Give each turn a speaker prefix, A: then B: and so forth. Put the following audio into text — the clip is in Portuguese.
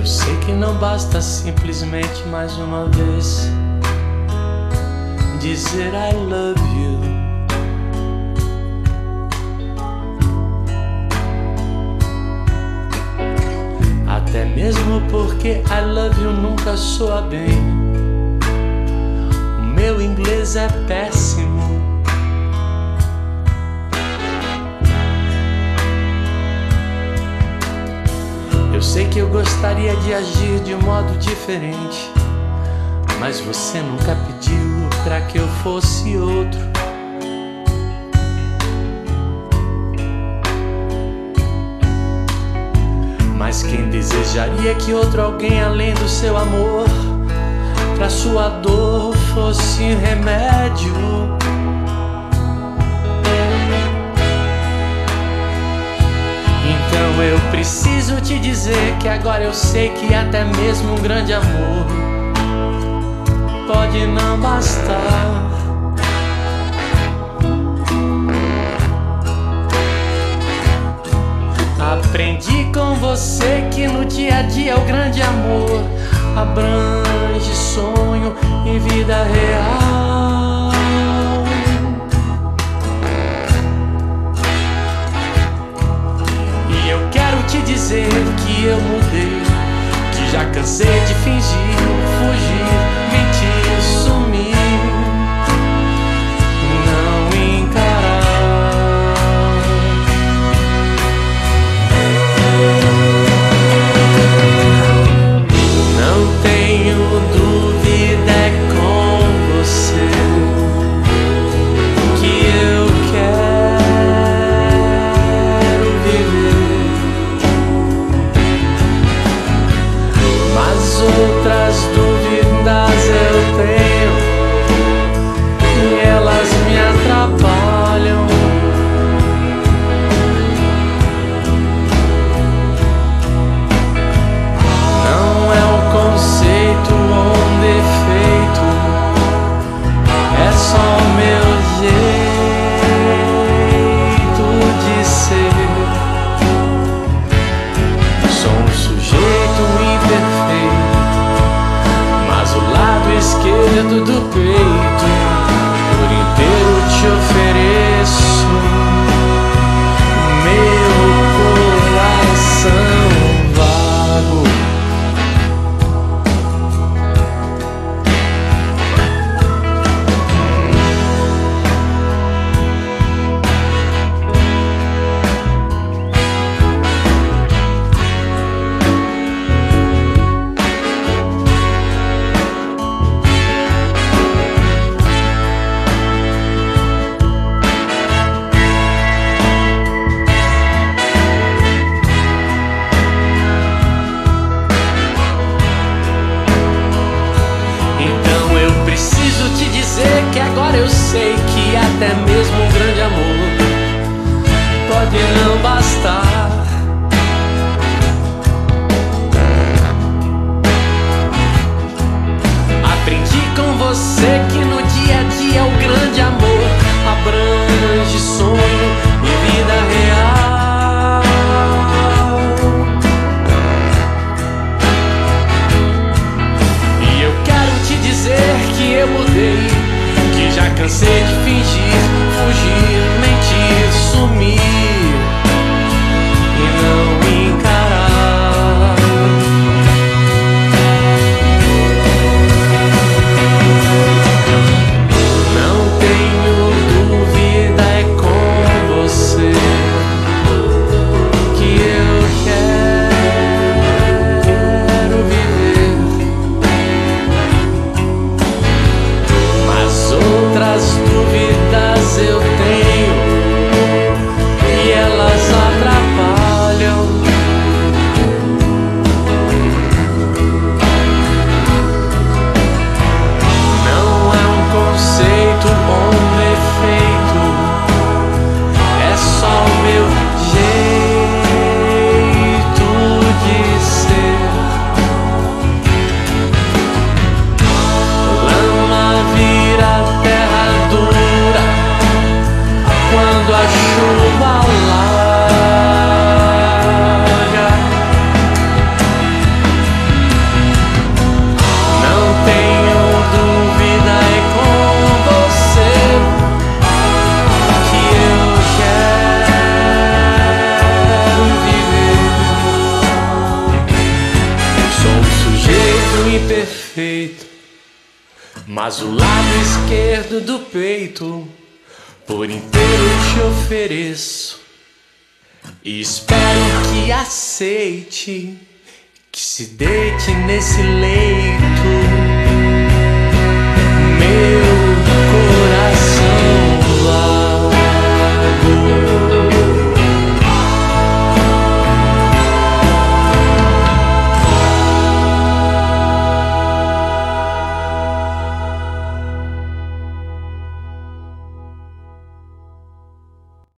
A: sei que não basta simplesmente mais uma vez dizer I love you. Até mesmo porque I love you nunca soa bem. O meu inglês é péssimo. Eu sei que eu gostaria de agir de modo diferente, mas você nunca pediu pra que eu fosse outro. Mas quem desejaria que outro alguém além do seu amor pra sua dor fosse remédio? Então eu preciso te dizer que agora eu sei que até mesmo um grande amor pode não bastar. Aprendi com você que no dia a dia o grande amor abrange sonho e vida real. E eu quero te dizer que eu mudei, que já cansei de fingir, fugir, mentir, sumir, não encarar. Não tenho dúvida, é com você que eu quero viver. Mas outras dúvidas eu tenho e elas me atrapalham. Não é um conceito ou um defeito, é só o meu jeito de ser. Sou um sujeito imperfeito, mas o lado esquerdo do peito por inteiro te ofereço. Meu coração vago. Então eu preciso te dizer que agora eu sei que até mesmo um grande amor pode não bastar. Aprendi com você que no dia a dia o grande amor abrange sonho e vida real. E eu quero te dizer que eu mudei, que já cansei de fingir, fugir, mentir, sumir, perfeito, mas o lado esquerdo do peito por inteiro te ofereço. E espero que aceite, que se deite nesse leito